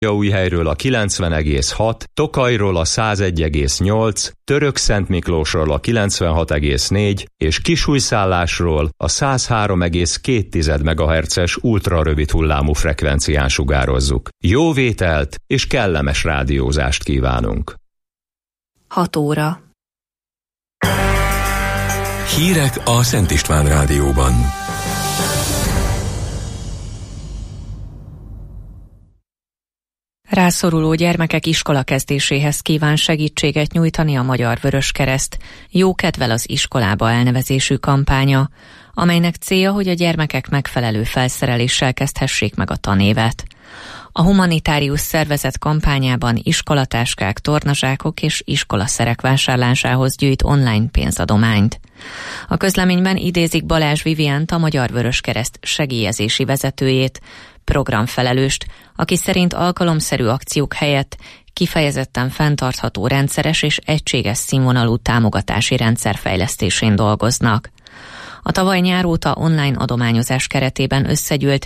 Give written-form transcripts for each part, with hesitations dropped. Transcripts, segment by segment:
Újhelyről a 90,6, Tokajról a 101,8, Törökszentmiklósról a 96,4 és Kisújszállásról a 103,2 MHz-es ultrarövid hullámú frekvencián sugározzuk. Jó vételt és kellemes rádiózást kívánunk! 6 óra. Hírek a Szent István Rádióban. Rászoruló gyermekek iskolakezdéséhez kíván segítséget nyújtani a Magyar Vöröskereszt Jó kedvel az iskolába elnevezésű kampánya, amelynek célja, hogy a gyermekek megfelelő felszereléssel kezdhessék meg a tanévet. A humanitárius szervezet kampányában iskolatáskák, tornazsákok és iskolaszerek vásárlásához gyűjt online pénzadományt. A közleményben idézik Balázs Viviánt, a Magyar Vöröskereszt segélyezési vezetőjét, programfelelőst, aki szerint alkalomszerű akciók helyett kifejezetten fenntartható, rendszeres és egységes színvonalú támogatási rendszer fejlesztésén dolgoznak. A tavaly nyár óta online adományozás keretében összegyűlt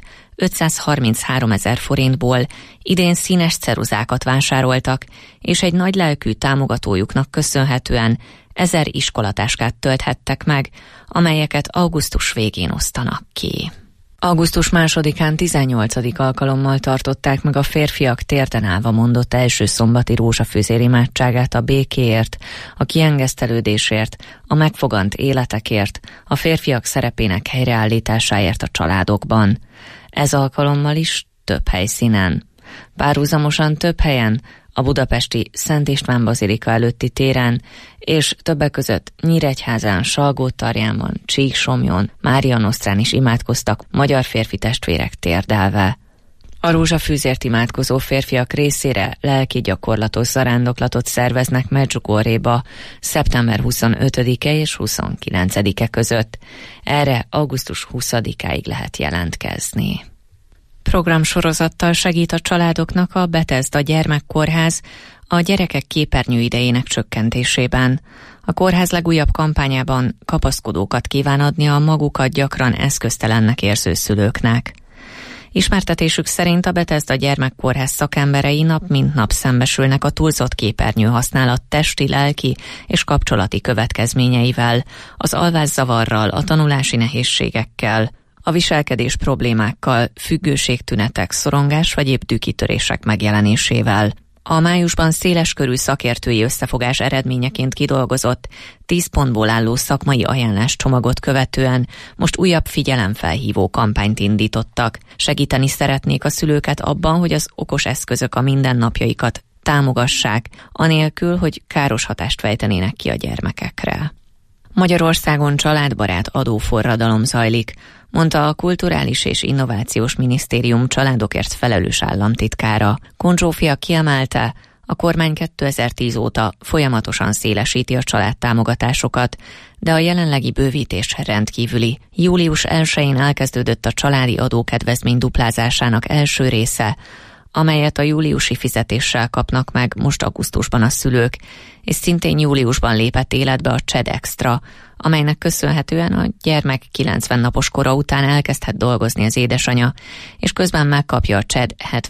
533 000 forintból idén színes ceruzákat vásároltak, és egy nagylelkű támogatójuknak köszönhetően 1000 iskolatáskát tölthettek meg, amelyeket augusztus végén osztanak ki. Augusztus 2-án 18. alkalommal tartották meg a férfiak térden állva mondott első szombati rózsafűzér imádságát a békéért, a kiengesztelődésért, a megfogant életekért, a férfiak szerepének helyreállításáért a családokban. Ez alkalommal is több helyszínen. Párhuzamosan több helyen, a budapesti Szent István bazilika előtti téren, és többek között Nyíregyházán, Salgótarjánban, Csíksomjon, Mária Nosztrán is imádkoztak magyar férfi testvérek térdelve. A rózsafűzért imádkozó férfiak részére lelki gyakorlatos zarándoklatot szerveznek Medjugorjéba szeptember 25-e és 29-e között. Erre augusztus 20-áig lehet jelentkezni. Programsorozattal segít a családoknak a Bethesda Gyermekkórház a gyerekek képernyőidejének csökkentésében. A kórház legújabb kampányában kapaszkodókat kíván adni a magukat gyakran eszköztelennek érző szülőknek. Ismertetésük szerint a Bethesda Gyermekkórház szakemberei nap mint nap szembesülnek a túlzott képernyő használat testi, lelki és kapcsolati következményeivel, az alvászavarral, a tanulási nehézségekkel, a viselkedés problémákkal, függőségtünetek, szorongás vagy épp dühkitörések megjelenésével. A májusban széleskörű szakértői összefogás eredményeként kidolgozott 10 pontból álló szakmai ajánláscsomagot követően most újabb figyelemfelhívó kampányt indítottak. Segíteni szeretnék a szülőket abban, hogy az okos eszközök a mindennapjaikat támogassák, anélkül, hogy káros hatást fejtenének ki a gyermekekre. Magyarországon családbarát adóforradalom zajlik, mondta a Kulturális és Innovációs Minisztérium családokért felelős államtitkára. Kun Zsófia kiemelte, a kormány 2010 óta folyamatosan szélesíti a családtámogatásokat, de a jelenlegi bővítés rendkívüli. Július 1-én elkezdődött a családi adókedvezmény duplázásának első része, amelyet a júliusi fizetéssel kapnak meg most augusztusban a szülők, és szintén júliusban lépett életbe a CSED Extra, amelynek köszönhetően a gyermek 90 napos kora után elkezdhet dolgozni az édesanya, és közben megkapja a CSED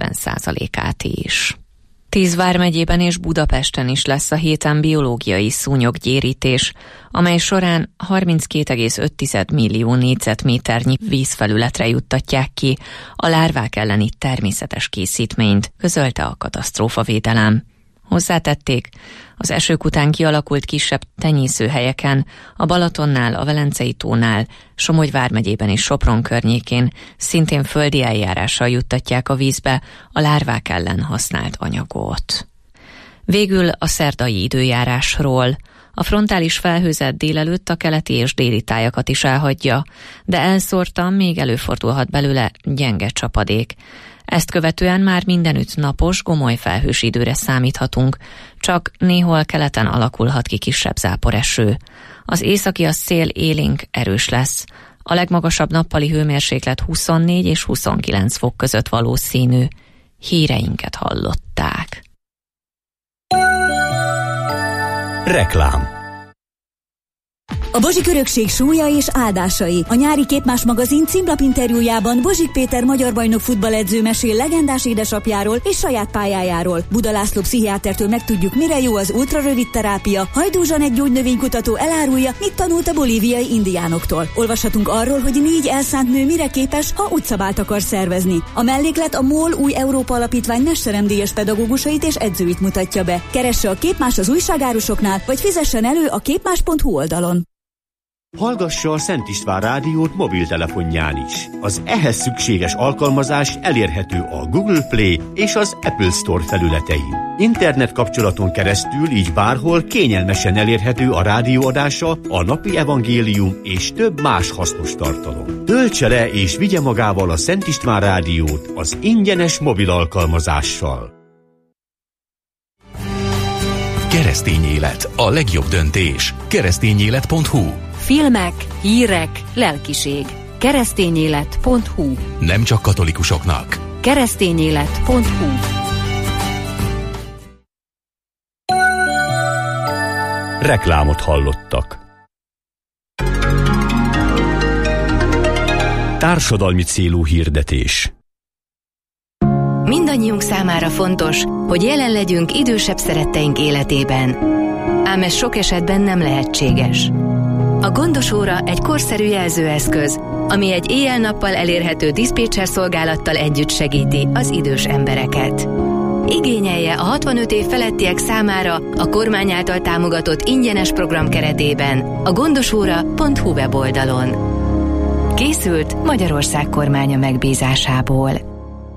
70%-át is. 10 vármegyében és Budapesten is lesz a héten biológiai szúnyoggyérítés, amely során 32,5 millió négyzetméternyi vízfelületre juttatják ki a lárvák elleni természetes készítményt, közölte a katasztrófavédelem. Hozzátették, az esők után kialakult kisebb tenyészőhelyeken, a Balatonnál, a Velencei tónál, Somogy vármegyében és Sopron környékén szintén földi eljárással juttatják a vízbe a lárvák ellen használt anyagot. Végül a szerdai időjárásról. A frontális felhőzet délelőtt a keleti és déli tájakat is elhagyja, de elszórtan még előfordulhat belőle gyenge csapadék. Ezt követően már mindenütt napos, gomoly felhős időre számíthatunk, csak néhol keleten alakulhat ki kisebb záporeső. Az északi szél élénk erős lesz. A legmagasabb nappali hőmérséklet 24 és 29 fok között valószínű. Híreinket hallották. Reklám. A Bozsik örökség súlya és áldásai. A nyári Képmás magazin címlapinterjújában Bozsik Péter magyar bajnok futballedző mesél legendás édesapjáról és saját pályájáról. Buda László pszichiátertől megtudjuk, mire jó az ultrarövid terápia. Hajdú Zsanett gyógynövénykutató elárulja, mit tanult a bolíviai indiánoktól. Olvashatunk arról, hogy 4 elszánt nő mire képes, ha utcabált akar szervezni. A melléklet a MOL új Európa Alapítvány mesteremdíjas pedagógusait és edzőit mutatja be. Keresse a Képmás az újságárusoknál, vagy fizessen elő a képmás.hu oldalon. Hallgassa a Szent István rádiót mobiltelefonján is. Az ehhez szükséges alkalmazás elérhető a Google Play és az Apple Store felületein. Internet kapcsolaton keresztül így bárhol kényelmesen elérhető a rádióadása, a napi evangélium és több más hasznos tartalom. Töltse le és vigye magával a Szent István rádiót az ingyenes mobil alkalmazással. Keresztény élet, a legjobb döntés. Keresztényélet.hu. Filmek, hírek, lelkiség. Keresztényélet.hu. Nem csak katolikusoknak. Keresztényélet.hu. Reklámot hallottak. Társadalmi célú hirdetés. Mindannyiunk számára fontos, hogy jelen legyünk idősebb szeretteink életében. Ám ez sok esetben nem lehetséges. A Gondos óra egy korszerű jelzőeszköz, ami egy éjjel-nappal elérhető diszpécser szolgálattal együtt segíti az idős embereket. Igényelje a 65 év felettiek számára a kormány által támogatott ingyenes program keretében a gondosóra.hu weboldalon. Készült Magyarország kormánya megbízásából.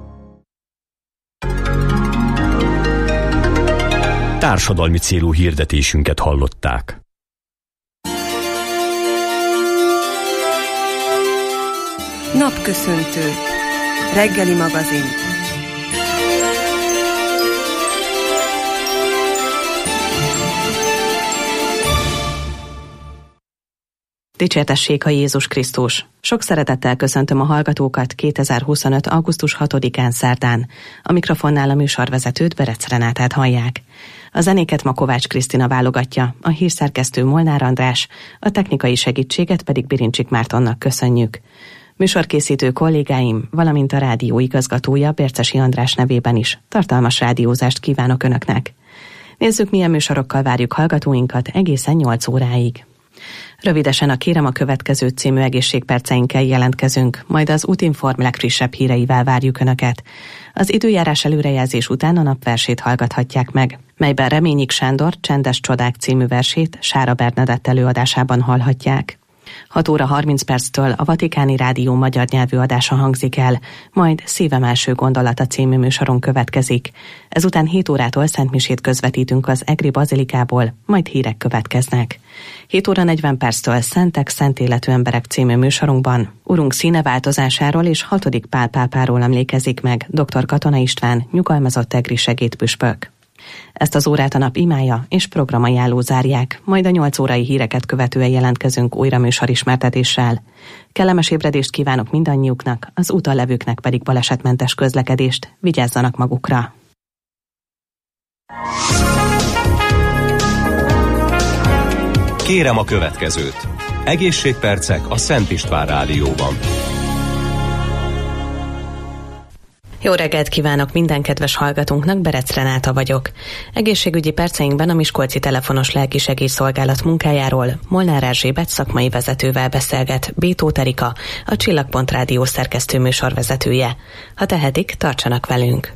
Társadalmi célú hirdetésünket hallották. Napköszöntő. Reggeli magazin. Dicsértessék a Jézus Krisztus! Sok szeretettel köszöntöm a hallgatókat 2025. augusztus 6-án szerdán. A mikrofonnál a műsorvezetőt, Berec Renátát hallják. A zenéket ma Kovács Krisztina válogatja, a hírszerkesztő Molnár András, a technikai segítséget pedig Birincsik Mártonnak köszönjük. Műsorkészítő kollégáim, valamint a rádió igazgatója Bércesi András nevében is tartalmas rádiózást kívánok Önöknek. Nézzük, milyen műsorokkal várjuk hallgatóinkat egészen 8 óráig. Rövidesen a Kérem a következő című egészségperceinkkel jelentkezünk, majd az Útinform legfrissebb híreivel várjuk Önöket. Az időjárás előrejelzés után a napversét hallgathatják meg, melyben Reményik Sándor Csendes csodák című versét Sára Bernadett előadásában hallhatják. 6 óra 30 perctől a Vatikáni Rádió magyar nyelvű adása hangzik el, majd Szívem első gondolata című műsoron következik. Ezután 7 órától szentmisét közvetítünk az Egri Bazilikából, majd hírek következnek. 7 óra 40 perctől Szentek, szent életű emberek című műsorunkban Urunk színeváltozásáról és 6. Pál pápáról emlékezik meg dr. Katona István, nyugalmazott egri segédpüspök. Ezt az órát a nap imája és programajánló zárják, majd a 8 órai híreket követően jelentkezünk újra műsorismertetéssel. Kellemes ébredést kívánok mindannyiuknak, az úton levőknek pedig balesetmentes közlekedést, vigyázzanak magukra! Kérem a következőt. Egészségpercek a Szent István rádióban. Jó reggelt kívánok minden kedves hallgatónknak, Berec Renáta vagyok. Egészségügyi perceinkben a Miskolci telefonos lelkisegélyszolgálat munkájáról Molnár Erzsébet szakmai vezetővel beszélget B. Tóth Erika, a Csillagpont Rádió szerkesztő műsorvezetője. Ha tehetik, tartsanak velünk!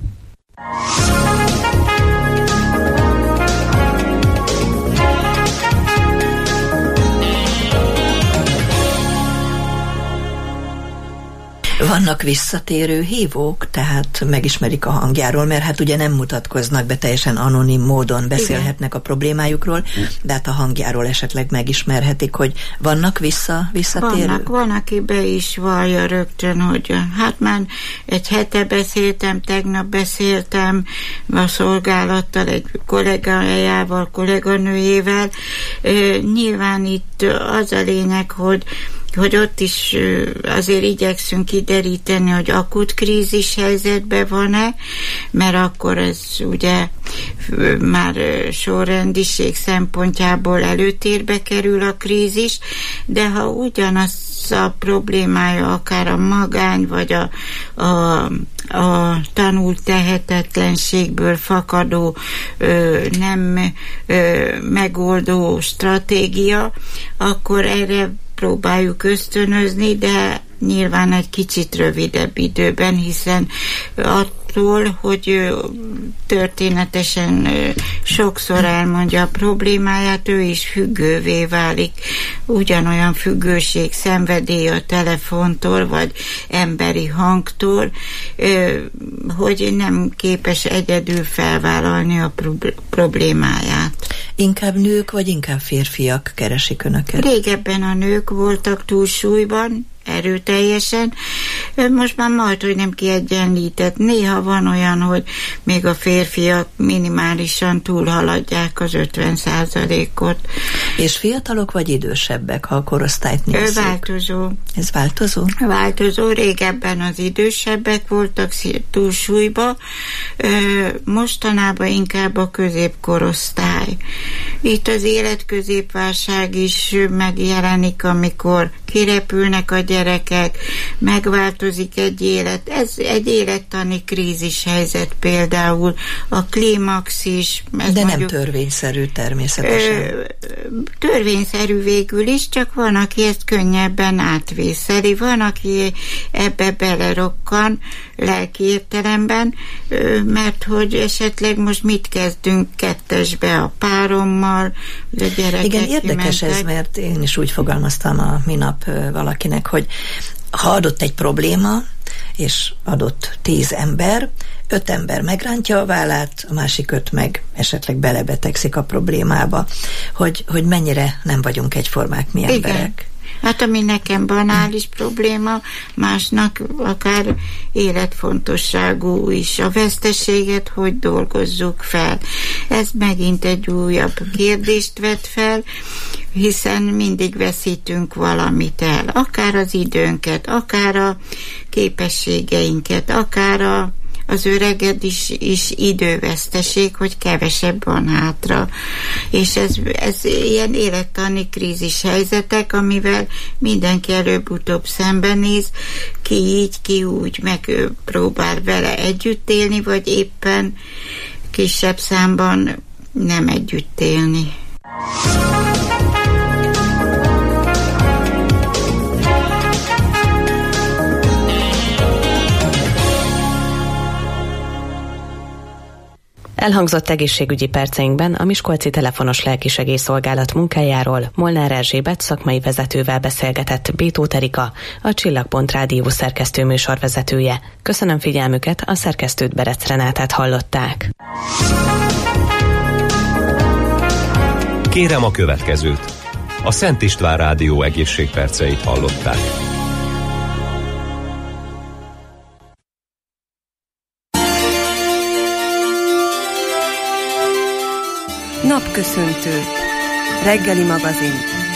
Vannak visszatérő hívók, tehát megismerik a hangjáról, mert hát ugye nem mutatkoznak be, teljesen anonim módon beszélhetnek a problémájukról, de hát a hangjáról esetleg megismerhetik, hogy vannak visszatérő? Van, aki be is vallja rögtön, hogy hát már egy hete beszéltem, tegnap beszéltem a szolgálattal, egy kollégájával, kolléganőjével. Nyilván itt az a lényeg, hogy ott is azért igyekszünk kideríteni, hogy akut krízis helyzetben van-e, mert akkor ez ugye már sorrendiség szempontjából előtérbe kerül a krízis, de ha ugyanaz a problémája akár a magány vagy a tanult tehetetlenségből fakadó nem megoldó stratégia, akkor erre próbáljuk ösztönözni, de nyilván egy kicsit rövidebb időben, hiszen attól, hogy történetesen sokszor elmondja a problémáját, ő is függővé válik. Ugyanolyan függőség, szenvedély a telefontól, vagy emberi hangtól, hogy nem képes egyedül felvállalni a problémáját. Inkább nők, vagy inkább férfiak keresik önöket? Régebben a nők voltak túlsúlyban, erőteljesen, most már majd, hogy nem kiegyenlített. Néha van olyan, hogy még a férfiak minimálisan túlhaladják az 50%-ot. És fiatalok vagy idősebbek, ha a korosztályt nézzük? Változó. Ez változó? Változó. Régebben az idősebbek voltak túlsúlyba, mostanában inkább a középkorosztály. Itt az életközépválság is megjelenik, amikor kirepülnek a gyerekek, megváltozik egy élet. Ez egy élettani krízis helyzet például. A klímax is. De nem törvényszerű természetesen. Törvényszerű végül is, csak van, aki ezt könnyebben átvészeli. Van, aki ebbe belerokkan lelki értelemben, mert hogy esetleg most mit kezdünk kettesbe a párommal, a gyerekek. Igen, érdekes kimentek. ez, mert én is úgy fogalmaztam a minap valakinek, hogy ha adott egy probléma, és adott 10 ember, 5 ember megrántja a vállát, a másik 5 meg esetleg belebetegszik a problémába, hogy mennyire nem vagyunk egyformák mi emberek. Igen. Hát ami nekem banális probléma, másnak akár életfontosságú is. A veszteséget hogy dolgozzuk fel? Ez megint egy újabb kérdést vet fel, hiszen mindig veszítünk valamit el. Akár az időnket, akár a képességeinket, akár az öregedés is időveszteség, hogy kevesebb van hátra. És ez ilyen élettani krízis helyzetek, amivel mindenki előbb-utóbb szembenéz, ki így, ki úgy, megpróbál vele együtt élni, vagy éppen kisebb számban nem együtt élni. Elhangzott egészségügyi perceinkben a Miskolci Telefonos Lelkisegélyszolgálat munkájáról Molnár Erzsébet szakmai vezetővel beszélgetett Bétóth Erika, a Csillagpont Rádió szerkesztő műsorvezetője. Köszönöm figyelmüket, a szerkesztőt, Berec Renátát hallották. Kérem a következőt. A Szent István Rádió egészségperceit hallották. Napköszöntő. Reggeli magazin.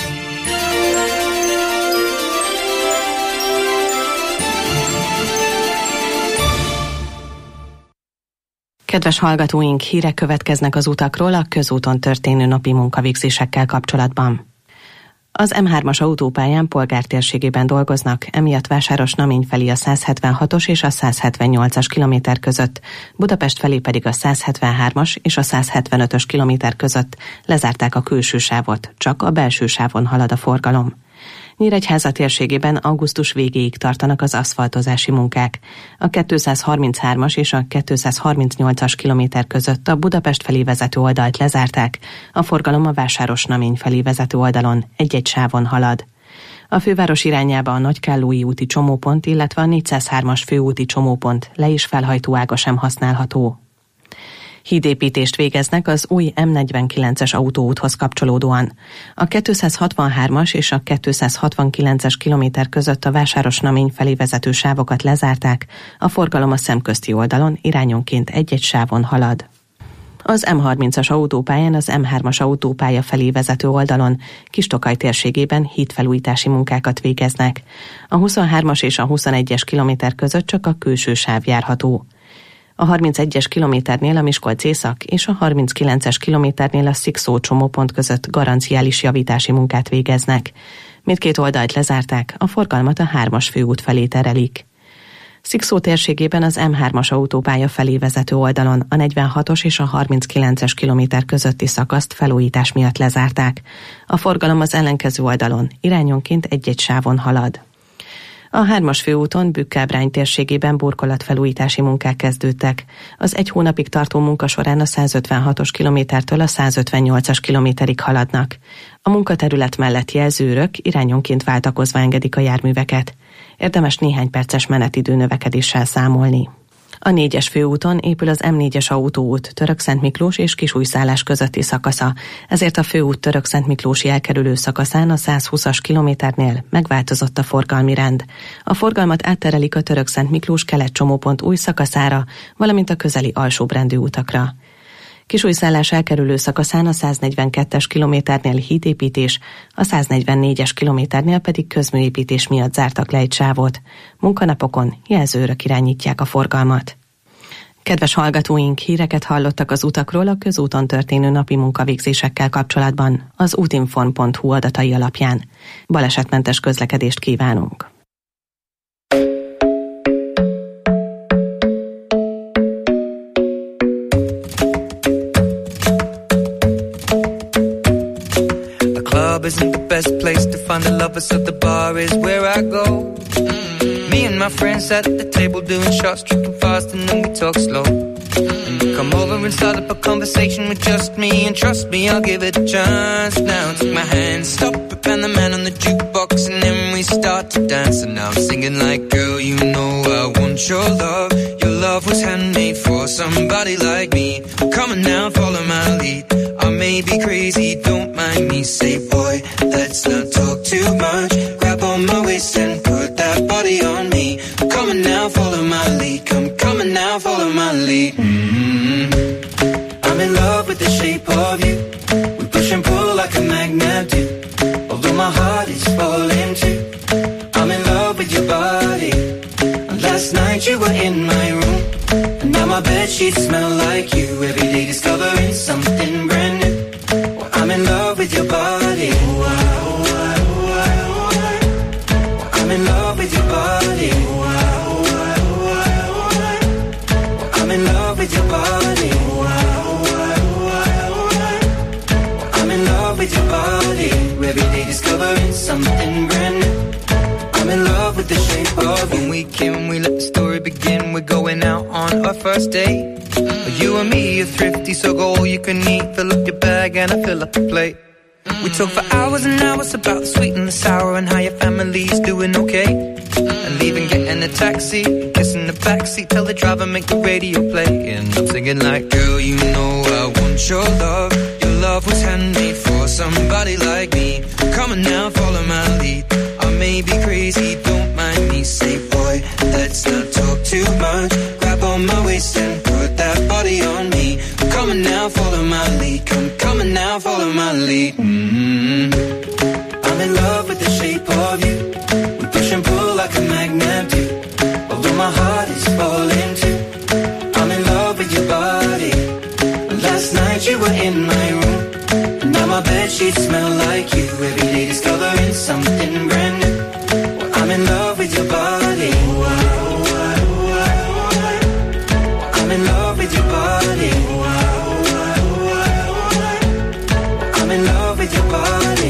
Kedves hallgatóink, hírek következnek az utakról a közúton történő napi munkavégzésekkel kapcsolatban. Az M3-as autópályán polgártérségében dolgoznak, emiatt Vásáros-Namény felé a 176-os és a 178-as kilométer között, Budapest felé pedig a 173-as és a 175-ös kilométer között lezárták a külső sávot, csak a belső sávon halad a forgalom. Nyíregyháza térségében augusztus végéig tartanak az aszfaltozási munkák. A 233-as és a 238-as kilométer között a Budapest felé vezető oldalt lezárták, a forgalom a Vásáros-Namény felé vezető oldalon egy-egy sávon halad. A főváros irányába a Nagykállói úti csomópont, illetve a 403-as főúti csomópont le- és felhajtóága sem használható. Hídépítést végeznek az új M49-es autóúthoz kapcsolódóan. A 263-as és a 269-es kilométer között a Vásáros-Namény felé vezető sávokat lezárták, a forgalom a szemközti oldalon irányonként egy-egy sávon halad. Az M30-as autópályán az M3-as autópálya felé vezető oldalon Kis-Tokaj térségében hídfelújítási munkákat végeznek. A 23-as és a 21-es kilométer között csak a külső sáv járható. A 31-es kilométernél a Miskolc-Észak és a 39-es kilométernél a Szikszó csomópont között garanciális javítási munkát végeznek. Mindkét oldalt lezárták, a forgalmat a 3-as főút felé terelik. Szikszó térségében az M3-as autópálya felé vezető oldalon a 46-os és a 39-es kilométer közötti szakaszt felújítás miatt lezárták. A forgalom az ellenkező oldalon irányonként egy-egy sávon halad. A 3-as főúton Bükk-Ábrány térségében burkolatfelújítási munkák kezdődtek. Az egy hónapig tartó munka során a 156-os kilométertől a 158-as kilométerig haladnak. A munkaterület mellett jelzőrök irányonként váltakozva engedik a járműveket. Érdemes néhány perces menetidő növekedéssel számolni. A 4-es főúton épül az M4-es autóút Törökszentmiklós és Kisújszállás közötti szakasza, ezért a főút Törökszentmiklósi elkerülő szakaszán a 120-as kilométernél megváltozott a forgalmi rend. A forgalmat átterelik a Törökszentmiklós kelet-csomópont új szakaszára, valamint a közeli alsóbrendű utakra. Kisújszállás elkerülő szakaszán a 142-es kilométernél hídépítés, a 144-es kilométernél pedig közműépítés miatt zártak le egy sávot. Munkanapokon jelzőrök irányítják a forgalmat. Kedves hallgatóink, híreket hallottak az utakról a közúton történő napi munkavégzésekkel kapcsolatban, az útinform.hu adatai alapján. Balesetmentes közlekedést kívánunk! Isn't the best place to find the lovers, so the bar is where I go. Me and my friends at the table doing shots, tripping fast, and then we talk slow. And you come over and start up a conversation with just me, and trust me, I'll give it a chance. Now take my hand, stop it, and the man on the jukebox, and then we start to dance. And now I'm singing like, girl, you know I want your love. Your love was handmade for somebody like me. Come on now, follow my lead. I may be crazy, don't mind me. Say, boy, let's not talk too much. Grab on my waist and put that body on me. Come on now, follow my lead. Come on now, follow my lead. I'm in love with the shape of you. We push and pull like a magnet do. Although my heart is falling too. I'm in love with your body. Last night you were in my room, and now my bedsheets smell like you. Every day discovering something brand new. Well, I'm in love with your body. I'm in love with your body. I'm in love with your body. I'm in love with your body. Every day discovering something brand new. I'm in love with the shape of you. When we came, we let the story begin. We're going out on our first date. You and me are thrifty, so go all you can eat. Fill up your bag and I fill up the plate. We talk for hours and hours about the sweet and the sour and how your family's doing okay. And leaving, getting a taxi, kissing the backseat, tell the driver make the radio play. And I'm singing like, girl, you know I want your love. Your love was handmade for somebody like me. Come on now, follow my lead. I may be crazy, don't mind me. Say, boy, let's not talk too much. Grab on my waist and put that body on me. Come on now, follow my lead. Come on now, follow my lead. I'm in love with the shape of you. We push and pull like a magnet do. Although my heart is falling too. I'm in love with your body. Last night you were in my room, and now my bedsheets smell like you. Every day discovering something brand new. Well, I'm in love with your body. I'm in love with your body. I'm in love with your body.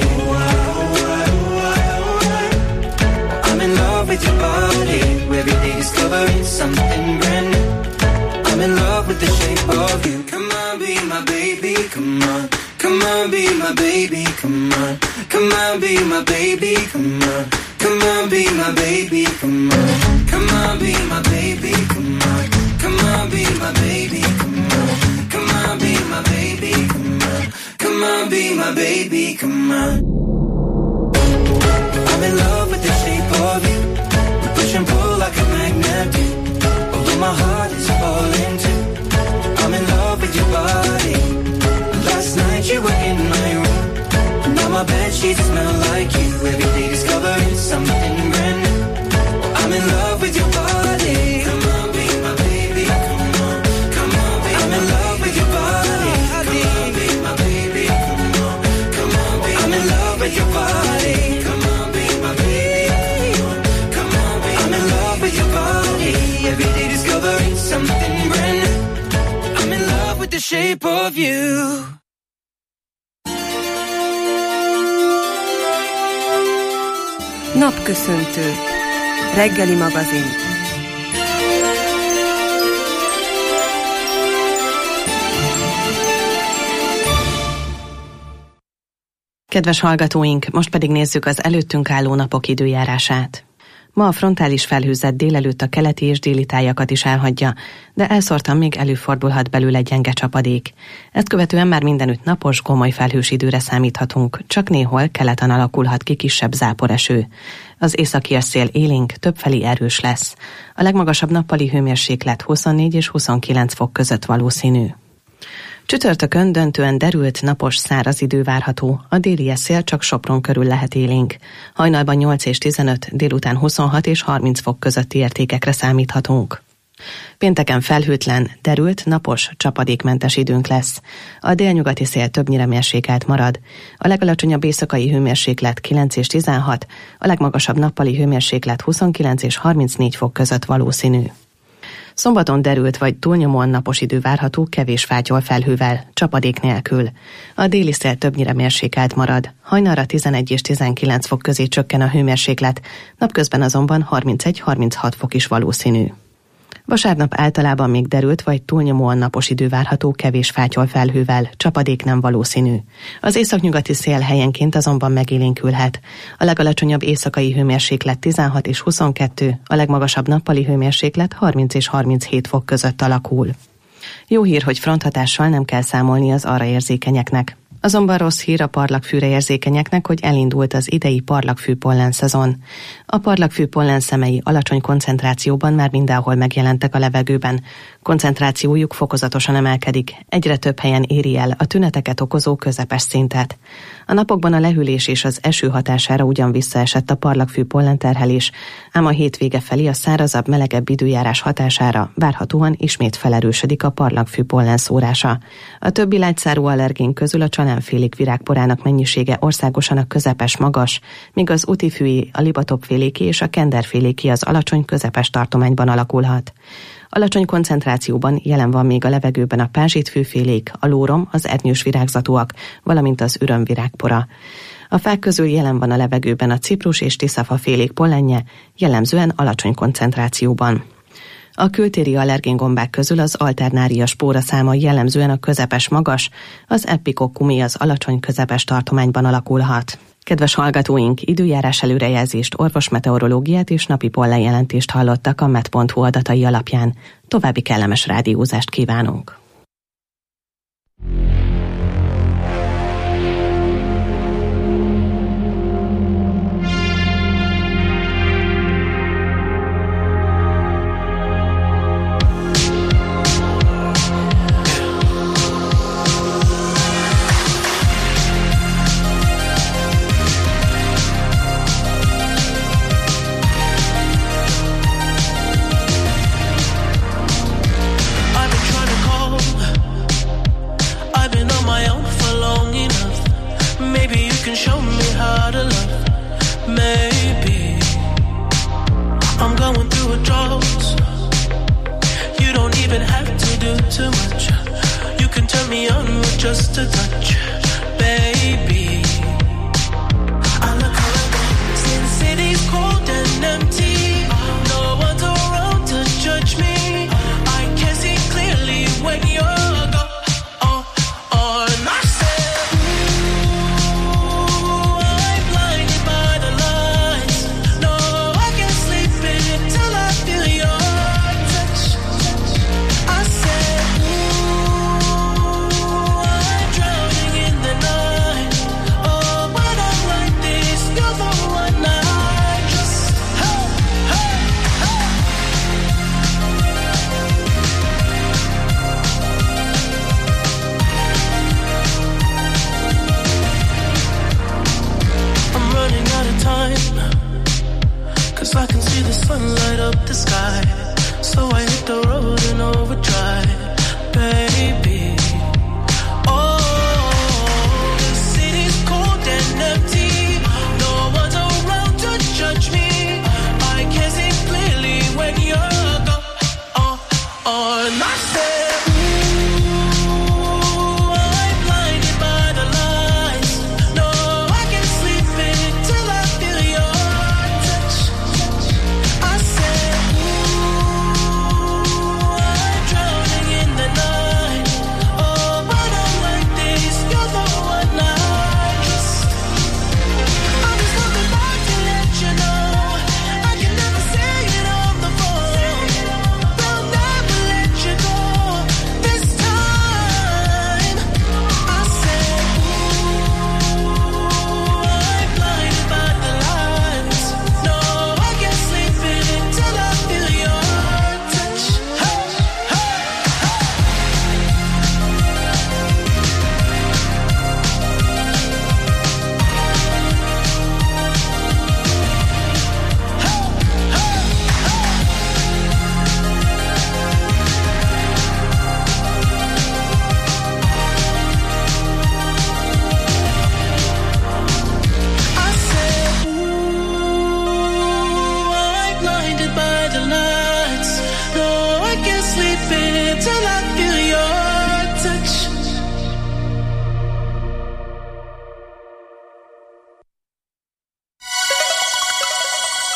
I'm in love with your body. Every day discovering something brand new. I'm in love with the shape of you. Come on, be my baby, come on. Come on, be my baby, come on. Come on, be my baby, come on. Come on, be my baby, come on. Come on, be my baby, come on. Come on, be my baby, come on. Come on, be my baby, come on. Come on, be my baby, come on. I'm in love with the shape of you. We push and pull like a magnet do. Although my heart is falling too. I'm in love with your body. Last night you were in my room, and now my bedsheets smell like you. Every day discovering something brand new. I'm in love with your body. Come on, be my baby, come on. shape of you. Napköszöntő. Reggeli magazin. Kedves hallgatóink, most pedig nézzük az előttünk álló napok időjárását. Ma a frontális felhőzet délelőtt a keleti és déli tájakat is elhagyja, de elszórtan még előfordulhat belőle gyenge csapadék. Ezt követően már mindenütt napos, gomoly felhős időre számíthatunk, csak néhol keleten alakulhat ki kisebb záporeső. Az északi szél élénk, többfelé erős lesz. A legmagasabb nappali hőmérséklet 24 és 29 fok között valószínű. Csütörtökön döntően derült, napos, száraz idő várható, a déli szél csak Sopron körül lehet élénk. Hajnalban 8 és 15, délután 26 és 30 fok közötti értékekre számíthatunk. Pénteken felhőtlen, derült, napos, csapadékmentes időnk lesz. A délnyugati szél többnyire mérsékelt marad. A legalacsonyabb éjszakai hőmérséklet 9 és 16, a legmagasabb nappali hőmérséklet 29 és 34 fok között valószínű. Szombaton derült vagy túlnyomóan napos idő várható, kevés fátyol felhővel, csapadék nélkül. A déli szél többnyire mérsékelt marad. Hajnalra 11 és 19 fok közé csökken a hőmérséklet, napközben azonban 31-36 fok is valószínű. Vasárnap általában még derült vagy túlnyomóan napos idő várható, kevés fátyol felhővel, csapadék nem valószínű. Az északnyugati szél helyenként azonban megélénkülhet. A legalacsonyabb éjszakai hőmérséklet 16 és 22, a legmagasabb nappali hőmérséklet 30 és 37 fok között alakul. Jó hír, hogy fronthatással nem kell számolni az arra érzékenyeknek. Azonban rossz hír a parlagfűre érzékenyeknek, hogy elindult az idei parlagfű pollen szezon. A parlagfű pollen szemei alacsony koncentrációban már mindenhol megjelentek a levegőben. Koncentrációjuk fokozatosan emelkedik, egyre több helyen éri el a tüneteket okozó közepes szintet. A napokban a lehűlés és az eső hatására ugyan visszaesett a parlagfű pollen terhelés, ám a hétvége felé a szárazabb, melegebb időjárás hatására várhatóan ismét felerősödik a parlagfű pollen szórása. A többi lágyszárú allergén közül a csalánfélék virágporának mennyisége országosan a közepes magas, míg az utifűi, a libatopféléki és a kenderféléki az alacsony közepes tartományban alakulhat. Alacsony koncentrációban jelen van még a levegőben a pázsitfűfélék, a lórom, az ernyős virágzatúak, valamint az ürömvirágpora. A fák közül jelen van a levegőben a ciprus és tiszafafélék pollenje, jellemzően alacsony koncentrációban. A kültéri allergéngombák közül az alternária spóra száma jellemzően a közepes magas, az epikokkumi az alacsony közepes tartományban alakulhat. Kedves hallgatóink, időjárás előrejelzést, orvosmeteorológiát és napi pollenjelentést hallottak a med.hu adatai alapján. További kellemes rádiózást kívánunk! Just a touch, baby. I look around, since city's cold and empty, no one's around to judge me. I can see clearly when you're gone. And I said, ooh, I'm blinded by the lights. No, I can't sleep until I feel your touch. I said, ooh, I'm drowning in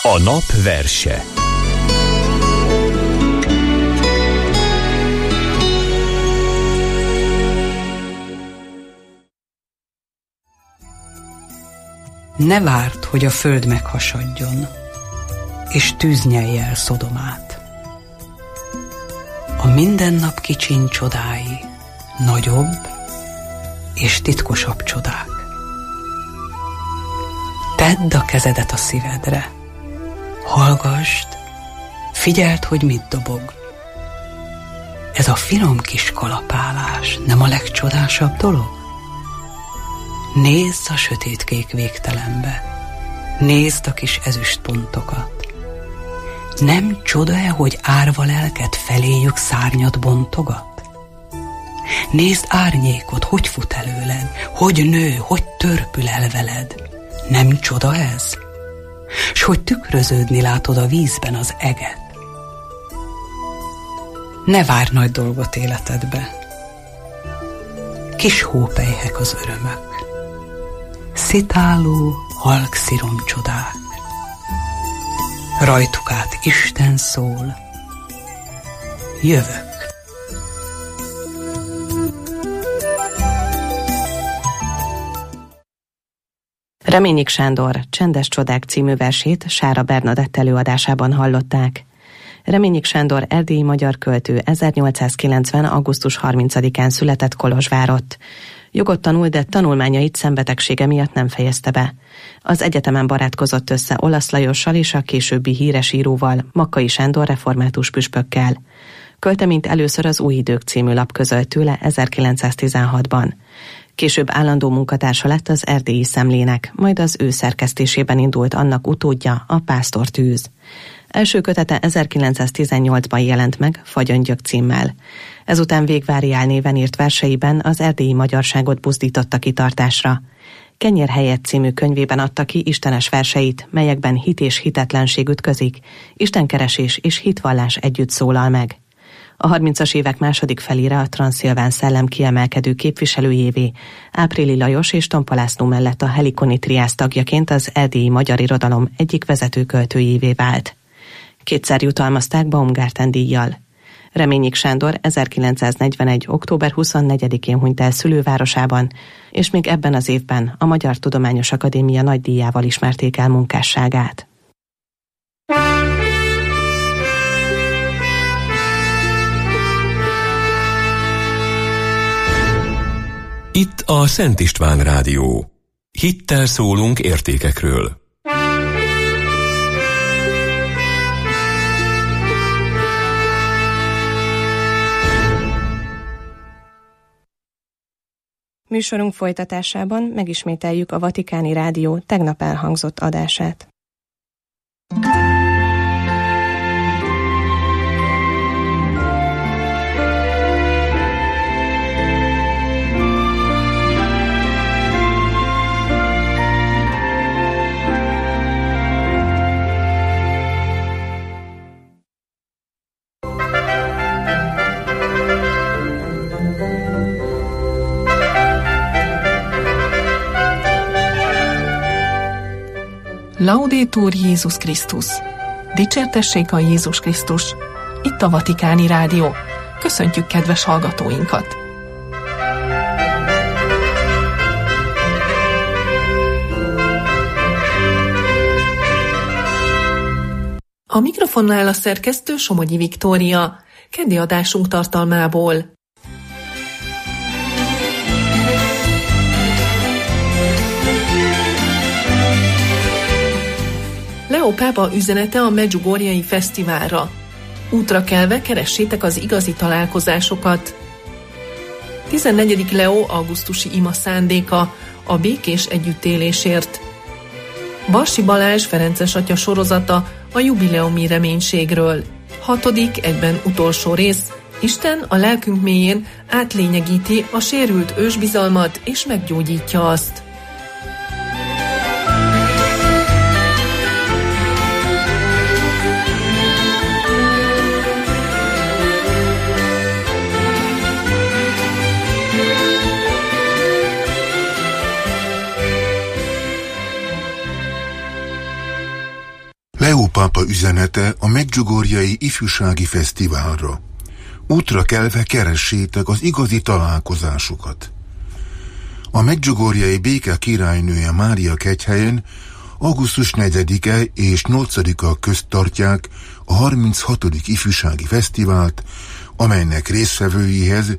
A nap verse. Ne várd, hogy a föld meghasadjon, és tűz nyelje el Szodomát. A mindennap kicsiny csodái, nagyobb és titkosabb csodák. Tedd a kezedet a szívedre, hallgasd, figyeld, hogy mit dobog. Ez a finom kis kalapálás nem a legcsodásabb dolog? Nézd a sötétkék végtelenbe, nézd a kis ezüstpontokat. Nem csoda-e, hogy árva lelket feléjük szárnyat bontogat? Nézd árnyékot, hogy fut előled, hogy nő, hogy törpül el veled. Nem csoda ez? S hogy tükröződni látod a vízben az eget? Ne várj nagy dolgot életedbe. Kis hópelyhek az örömök, szitáló, halk sziromcsodák. Rajtuk át Isten szól, jövök. Reményik Sándor Csendes csodák című versét Sára Bernadett előadásában hallották. Reményik Sándor erdélyi magyar költő, 1890. augusztus 30-án született Kolozsvárott. Jogot tanult, de tanulmányait szembetegsége miatt nem fejezte be. Az egyetemen barátkozott össze Olasz Lajossal és a későbbi híres íróval, Makkai Sándor református püspökkel. Költeményt először az Új Idők című lap közölt tőle 1916-ban. Később állandó munkatársa lett az Erdélyi Szemlének, majd az ő szerkesztésében indult annak utódja, a Pásztortűz. Első kötete 1918-ban jelent meg, Fagyöngyök címmel. Ezután Végvári néven írt verseiben az erdélyi magyarságot buzdította kitartásra. Kenyér helyett című könyvében adta ki istenes verseit, melyekben hit és hitetlenség ütközik, istenkeresés és hitvallás együtt szólal meg. A 30-as évek második felére a transzilván szellem kiemelkedő képviselőjévé, Áprili Lajos és Tompa László mellett a Helikoni triász tagjaként az erdélyi magyar irodalom egyik vezető költőjévé vált. Kétszer jutalmazták Baumgarten díjjal. Reményik Sándor 1941. október 24-én hunyt el szülővárosában, és még ebben az évben a Magyar Tudományos Akadémia nagydíjával ismerték el munkásságát. Itt a Szent István Rádió. Hittel szólunk értékekről. Műsorunk folytatásában megismételjük a Vatikáni Rádió tegnap elhangzott adását. Laudetur Jézus Krisztus! Dicsértessék a Jézus Krisztus! Itt a Vatikáni Rádió. Köszöntjük kedves hallgatóinkat! A mikrofonnál a szerkesztő Somogyi Viktória. Keddi adásunk tartalmából. Leó pápa üzenete a Medjugorjei Fesztiválra. Útra kelve keressétek az igazi találkozásokat. 14. Leó augusztusi ima szándéka a békés együttélésért. Barsi Balázs Ferences atya sorozata a jubileumi reménységről. 6. egyben utolsó rész. Isten a lelkünk mélyén átlényegíti a sérült ősbizalmat és meggyógyítja azt. Leó Leó pápa üzenete a Medjugorjei Ifjúsági Fesztiválra. Útra kelve keressétek az igazi találkozásokat. A Medjugorjei Béke királynője Mária kegyhelyen augusztus 4-e és 8-a közt tartják a 36. Ifjúsági Fesztivált, amelynek résztvevőihez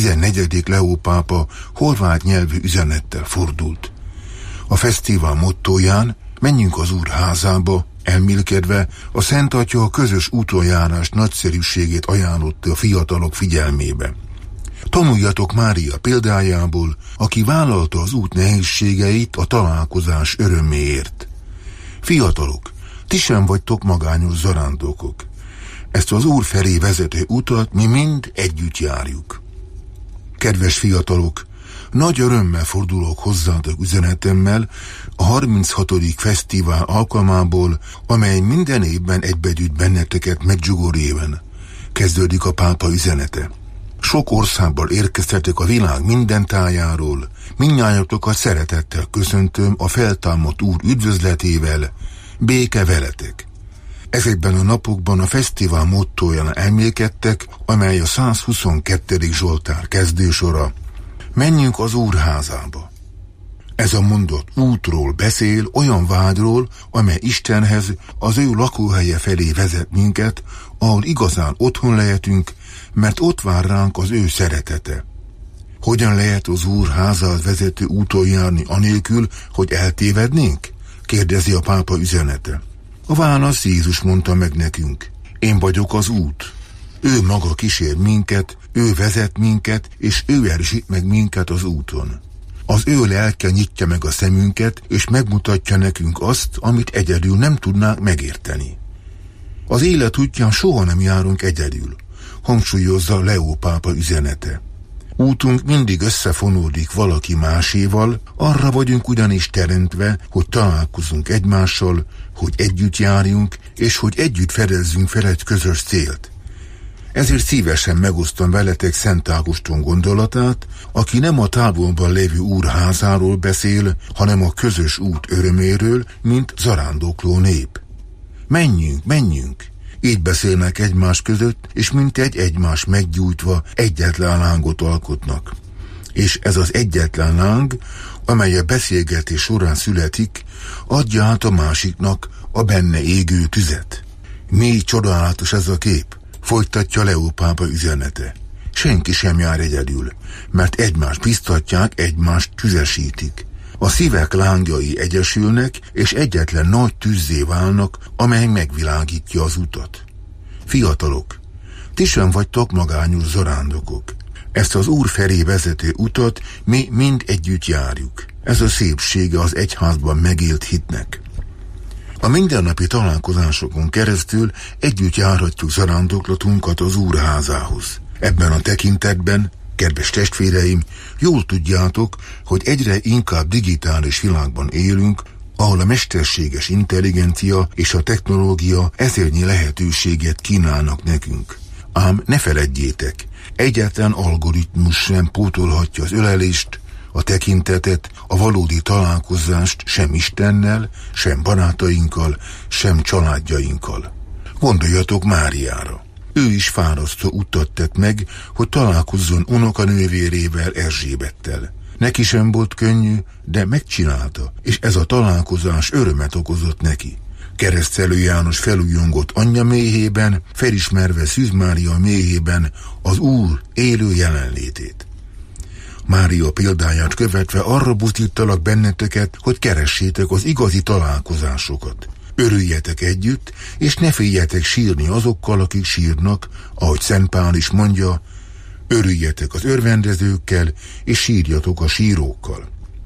14. Leó pápa horvát nyelvű üzenettel fordult. A fesztivál mottóján menjünk az Úr házába, elmélkedve a Szent Atya a közös útonjárás nagyszerűségét ajánlotta a fiatalok figyelmébe. Tanuljatok Mária példájából, aki vállalta az út nehézségeit a találkozás öröméért. Fiatalok, ti sem vagytok magányos zarándokok. Ezt az Úr felé vezető utat mi mind együtt járjuk. Kedves fiatalok, nagy örömmel fordulok hozzátok üzenetemmel a 36. fesztivál alkalmából, amely minden évben egybegyűjt benneteket Medjugorjében. Kezdődik a pápa üzenete. Sok országból érkeztetek a világ minden tájáról, mindnyájatokat szeretettel köszöntöm a feltámadt Úr üdvözletével, béke veletek. Ezekben a napokban a fesztivál mottóján elmélkedtek, amely a 122. Zsoltár kezdősora. Menjünk az Úr házába. Ez a mondat útról beszél, olyan vágyról, amely Istenhez, az ő lakóhelye felé vezet minket, ahol igazán otthon lehetünk, mert ott vár ránk az ő szeretete. Hogyan lehet az Úr házát vezető úton járni anélkül, hogy eltévednénk? Kérdezi a pápa üzenete. A válasz Jézus mondta meg nekünk. Én vagyok az út. Ő maga kísér minket, ő vezet minket, és ő erősít meg minket az úton. Az ő lelke nyitja meg a szemünket, és megmutatja nekünk azt, amit egyedül nem tudnánk megérteni. Az élet útján soha nem járunk egyedül, hangsúlyozza Leó pápa üzenete. Útunk mindig összefonódik valaki máséval, arra vagyunk ugyanis teremtve, hogy találkozunk egymással, hogy együtt járjunk, és hogy együtt fedezzünk fel egy közös célt. Ezért szívesen megosztom veletek Szent Ágoston gondolatát, aki nem a távolban lévő Úr házáról beszél, hanem a közös út öröméről, mint zarándokló nép. Menjünk, menjünk! Így beszélnek egymás között, és mintegy egymás meggyújtva egyetlen lángot alkotnak. És ez az egyetlen láng, amely a beszélgetés során születik, adja át a másiknak a benne égő tüzet. Mély csodálatos ez a kép, folytatja Leó pápa üzenete. Senki sem jár egyedül, mert egymást biztatják, egymást tüzesítik. A szívek lángjai egyesülnek, és egyetlen nagy tűzzé válnak, amely megvilágítja az utat. Fiatalok, ti sem vagytok magányos zarándokok. Ezt az Úr felé vezető utat mi mind együtt járjuk. Ez a szépsége az egyházban megélt hitnek. A mindennapi találkozásokon keresztül együtt járhatjuk zarándoklatunkat az Úr házához. Ebben a tekintetben, kedves testvéreim, jól tudjátok, hogy egyre inkább digitális világban élünk, ahol a mesterséges intelligencia és a technológia ezernyi lehetőséget kínálnak nekünk. Ám ne feledjétek, egyetlen algoritmus sem pótolhatja az ölelést, a tekintetet, a valódi találkozást sem Istennel, sem barátainkkal, sem családjainkkal. Gondoljatok Máriára. Ő is fárasztó utat tett meg, hogy találkozzon unokanővérével, Erzsébettel. Neki sem volt könnyű, de megcsinálta, és ez a találkozás örömet okozott neki. Keresztelő János felújongott anyja méhében, felismerve Szűz Mária méhében az Úr élő jelenlétét. Mária példáját követve arra buzdítalak benneteket, hogy keressétek az igazi találkozásokat. Örüljetek együtt, és ne féljetek sírni azokkal, akik sírnak, ahogy Szent Pál is mondja, örüljetek az örvendezőkkel, és sírjatok a sírókkal.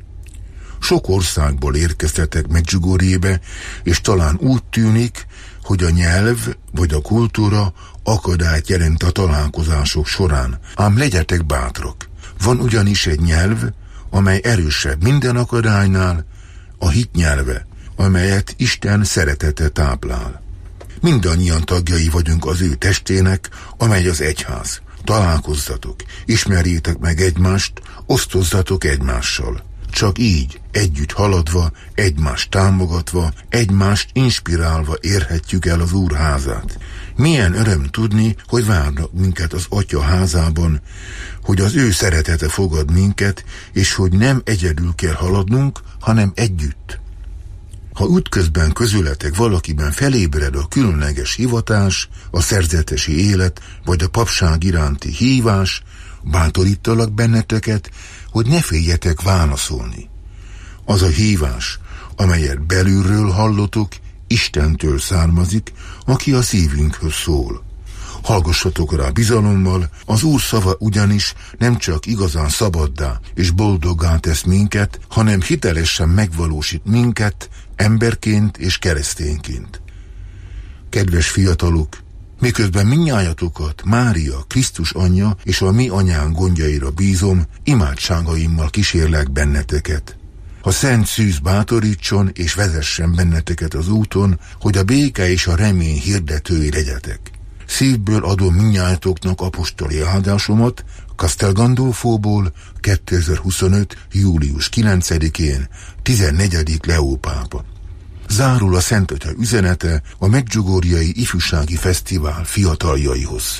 Sok országból érkeztetek Medjugorjébe, és talán úgy tűnik, hogy a nyelv vagy a kultúra akadályt jelent a találkozások során, ám legyetek bátrak. Van ugyanis egy nyelv, amely erősebb minden akadálynál, a hit nyelve, amelyet Isten szeretete táplál. Mindannyian tagjai vagyunk az ő testének, amely az egyház. Találkozzatok, ismerjétek meg egymást, osztozzatok egymással. Csak így, együtt haladva, egymást támogatva, egymást inspirálva érhetjük el az Úr házát. Milyen öröm tudni, hogy várnak minket az Atya házában, hogy az ő szeretete fogad minket, és hogy nem egyedül kell haladnunk, hanem együtt. Ha útközben közületek valakiben felébred a különleges hivatás, a szerzetesi élet, vagy a papság iránti hívás, bátorítalak benneteket, hogy ne féljetek válaszolni. Az a hívás, amelyet belülről hallotok, Istentől származik, aki a szívünkhöz szól. Hallgassatok rá bizalommal, az Úr szava ugyanis nem csak igazán szabaddá és boldoggá tesz minket, hanem hitelesen megvalósít minket emberként és keresztényként. Kedves fiatalok, miközben mindnyájatokat Mária, Krisztus anyja és a mi anyánk gondjaira bízom, imádságaimmal kísérlek benneteket. A Szent Szűz bátorítson és vezessen benneteket az úton, hogy a béke és a remény hirdetői legyetek. Szívből adom mindnyájatoknak apostoli áldásomat Castel Gandolfóból 2025. július 9-én 14. Leó pápa. Zárul a Szent Atya üzenete a Medjugorjei Ifjúsági Fesztivál fiataljaihoz.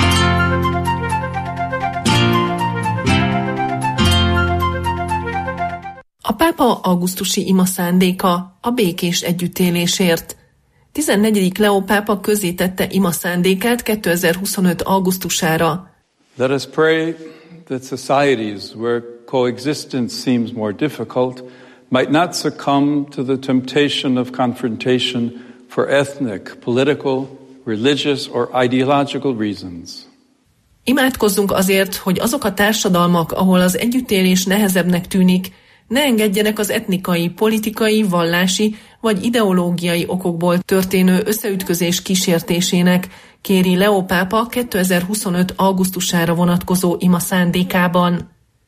A pápa augusztusi ima szándéka a békés együttélésért. 14. Leó pápa közzétette ima szándékát 2025. augusztusára. Let us pray that societies where coexistence seems more difficult might not succumb to the temptation of confrontation for ethnic, political, religious or ideological reasons. Imádkozzunk azért, hogy azok a társadalmak, ahol az együttélés nehezebbnek tűnik, ne engedjenek az etnikai, politikai, vallási vagy ideológiai okokból történő összeütközés kísértésének, kéri Leó pápa 2025. augusztusára vonatkozó ima szándékában.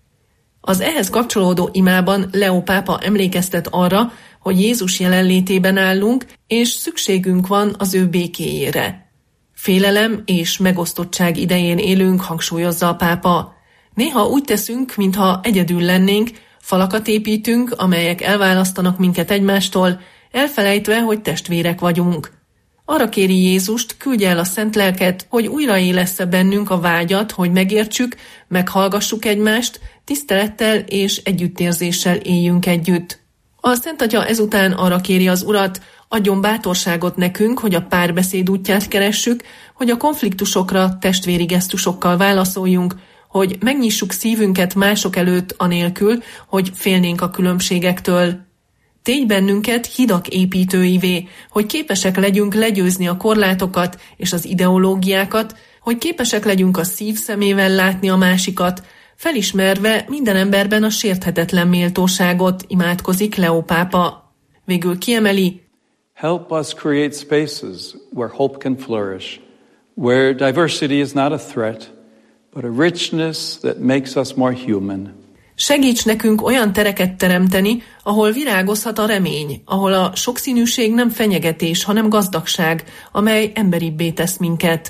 Az ehhez kapcsolódó imában Leó pápa emlékeztet arra, hogy Jézus jelenlétében állunk, és szükségünk van az ő békéjére. Félelem és megosztottság idején élünk, hangsúlyozza a pápa. Néha úgy teszünk, mintha egyedül lennénk, falakat építünk, amelyek elválasztanak minket egymástól, elfelejtve, hogy testvérek vagyunk. Arra kéri Jézust, küldje el a Szent Lelket, hogy újraélessze bennünk a vágyat, hogy megértsük, meghallgassuk egymást, tisztelettel és együttérzéssel éljünk együtt. A Szent Atya ezután arra kéri az Urat, adjon bátorságot nekünk, hogy a párbeszéd útját keressük, hogy a konfliktusokra testvéri gesztusokkal válaszoljunk, hogy megnyissuk szívünket mások előtt anélkül, hogy félnénk a különbségektől. Tégy bennünket hidak építőivé, hogy képesek legyünk legyőzni a korlátokat és az ideológiákat, hogy képesek legyünk a szív szemével látni a másikat, felismerve minden emberben a sérthetetlen méltóságot, imádkozik Leó pápa. Végül kiemeli: Help us create spaces where hope can flourish, where diversity is not a threat, but a richness that makes us more human. Segíts nekünk olyan tereket teremteni, ahol virágozhat a remény, ahol a sokszínűség nem fenyegetés, hanem gazdagság, amely emberibbé tesz minket.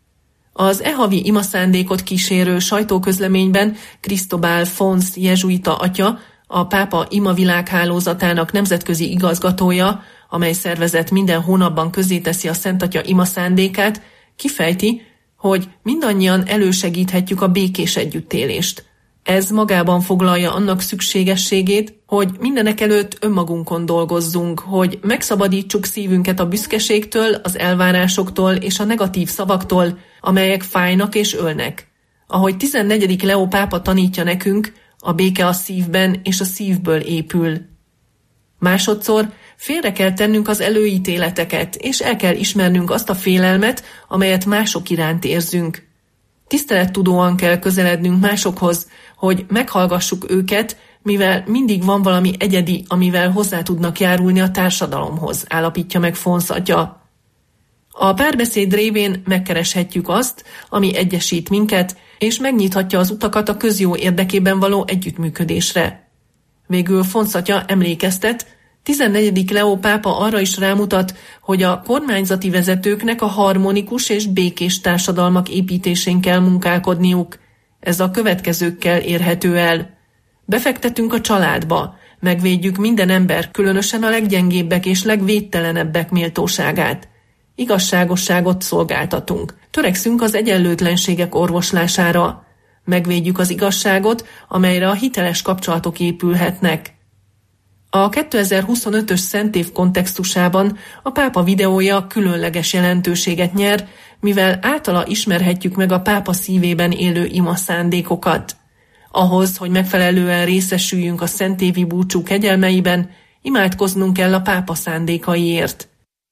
Az havi imaszándékot kísérő sajtóközleményben Cristóbal Fons jezsuita atya, a pápa ima világhálózatának nemzetközi igazgatója, amely szervezet minden hónapban közzéteszi a Szent Atya imaszándékát, kifejti, hogy mindannyian elősegíthetjük a békés együttélést. Ez magában foglalja annak szükségességét, hogy mindenekelőtt önmagunkon dolgozzunk, hogy megszabadítsuk szívünket a büszkeségtől, az elvárásoktól és a negatív szavaktól, amelyek fájnak és ölnek. Ahogy 14. Leó pápa tanítja nekünk, a béke a szívben és a szívből épül. Másodszor félre kell tennünk az előítéleteket, és el kell ismernünk azt a félelmet, amelyet mások iránt érzünk. Tisztelettudóan kell közelednünk másokhoz, hogy meghallgassuk őket, mivel mindig van valami egyedi, amivel hozzá tudnak járulni a társadalomhoz, állapítja meg Fons atya. A párbeszéd révén megkereshetjük azt, ami egyesít minket, és megnyithatja az utakat a közjó érdekében való együttműködésre. Végül Fons atya emlékeztet, 14. Leó pápa arra is rámutat, hogy a kormányzati vezetőknek a harmonikus és békés társadalmak építésén kell munkálkodniuk. Ez a következőkkel érhető el. Befektetünk a családba, megvédjük minden ember, különösen a leggyengébbek és legvédtelenebbek méltóságát. Igazságosságot szolgáltatunk. Törekszünk az egyenlőtlenségek orvoslására. Megvédjük az igazságot, amelyre a hiteles kapcsolatok épülhetnek. A 2025-ös szentév kontextusában a pápa videója különleges jelentőséget nyer, mivel általa ismerhetjük meg a pápa szívében élő ima szándékokat. Ahhoz, hogy megfelelően részesüljünk a szentévi búcsú kegyelmeiben, imádkoznunk kell a pápa szándékaiért.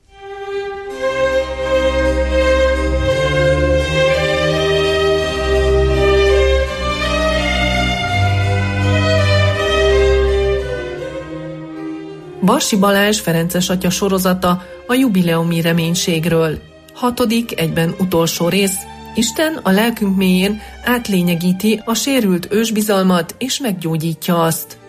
Barsi Balázs Ferences atya sorozata a jubileumi reménységről. 6., egyben utolsó rész. Isten a lelkünk mélyén átlényegíti a sérült ősbizalmat és meggyógyítja azt.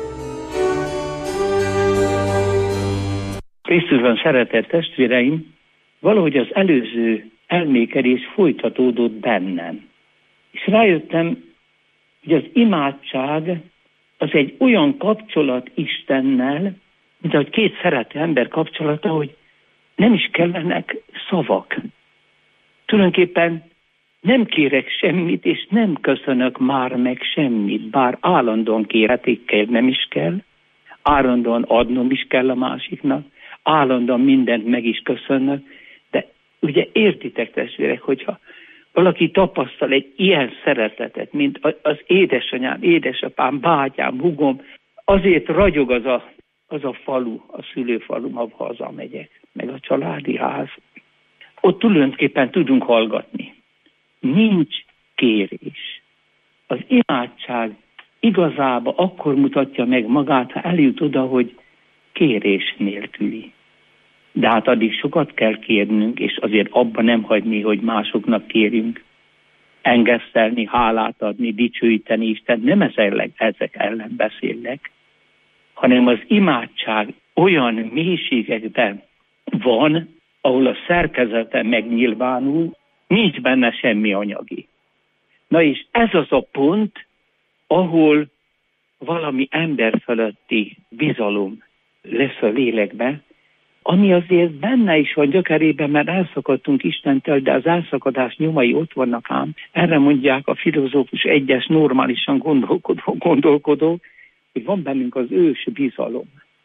Krisztusban szeretett testvéreim, valahogy az előző elmékedés folytatódott bennem. És rájöttem, hogy az imádság az egy olyan kapcsolat Istennel, mint ahogy két szerető ember kapcsolata, hogy nem is kellenek szavak. Tulajdonképpen nem kérek semmit, és nem köszönök már meg semmit, bár állandóan kérhetik, nem is kell, állandóan adnom is kell a másiknak, állandóan mindent meg is köszönök, de ugye értitek testvérek, hogyha valaki tapasztal egy ilyen szeretetet, mint az édesanyám, édesapám, bátyám, húgom, azért ragyog az a falu, a szülőfalum, ahol hazamegyek, meg a családi ház. Ott tulajdonképpen tudunk hallgatni. Nincs kérés. Az imádság igazából akkor mutatja meg magát, ha eljut oda, hogy kérés nélküli. De hát addig sokat kell kérnünk, és azért abba nem hagyni, hogy másoknak kérjünk. Engesztelni, hálát adni, dicsőíteni Isten. Nem ezek ellen beszélnek, hanem az imádság olyan mélységekben van, ahol a szerkezete megnyilvánul, nincs benne semmi anyagi. Na és ez az a pont, ahol valami emberfeletti bizalom lesz a lélekben, ami azért benne is van gyökerében, mert elszakadtunk Istentől, de az elszakadás nyomai ott vannak ám. Erre mondják a filozófus egyes normálisan gondolkodók, hogy van bennünk az ős bizalom.